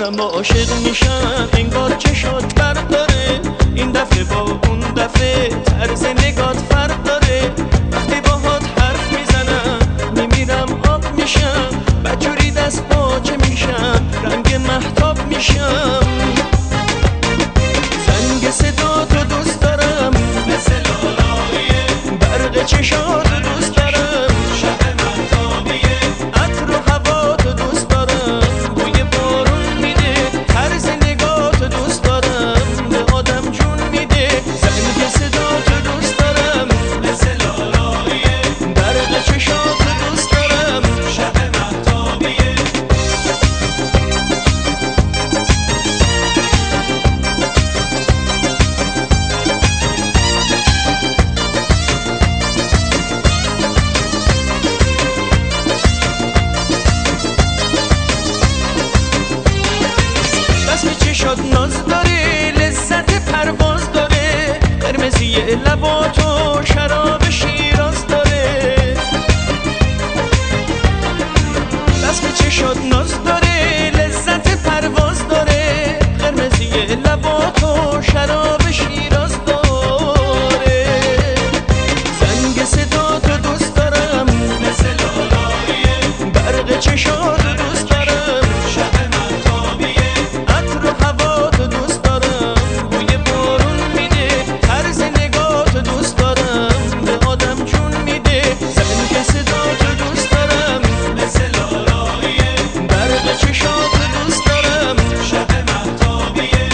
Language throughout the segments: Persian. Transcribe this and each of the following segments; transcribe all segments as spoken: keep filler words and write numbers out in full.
دارم عاشق میشم انگار چشات برداره. این دفعه با اون دفعه طرز نگات فرق داره. وقتی باهات حرف میزنم میمیرم آب میشم. بجوری دست باچه میشم رنگ مهتاب میشم. زنگ صدا تو دوست دارم مثل لالاییه. برق چشات دوست دارم شب مهتابیه. عطر و هوا تو دوست دارم بوی بارون میده. طرز نگاه تو دوست دارم به آدم جون میده. زنگ صدا تو دوست دارم مثل لالاییه. برق چشات دوست دارم شب مهتابیه. چشات ناز داره لذت پرواز داره. قرمزی لباتو شراب شیراز داره. رسم چشات ناز داره لذت پرواز داره. قرمزی لباتو شراب شیراز داره. زنگ صدا تو دوست دارم مثل لالاییه. برق چشات دوست دارم شب مهتابیه. عطر و هوا تو دوست دارم بوی بارون میده. طرز نگاه تو دوست دارم به آدم جون میده. زنگ صدا تو دوست دارم مثل لالاییه. برق چشات دوست دارم شب مهتابیه.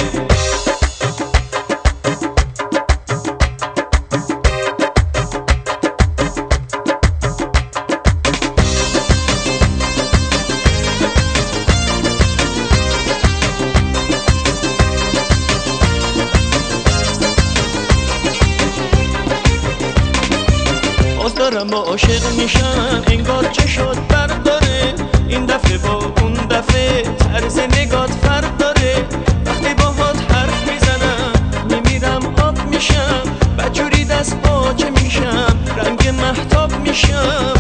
باز دارم با عاشق میشم انگار چشات برداره. این دفعه با اون دفعه طرز نگات فرق داره. وقتی باهات حرف میزنم میمیرم آب میشم. بجوری دست باچه میشم رنگ مهتاب میشم.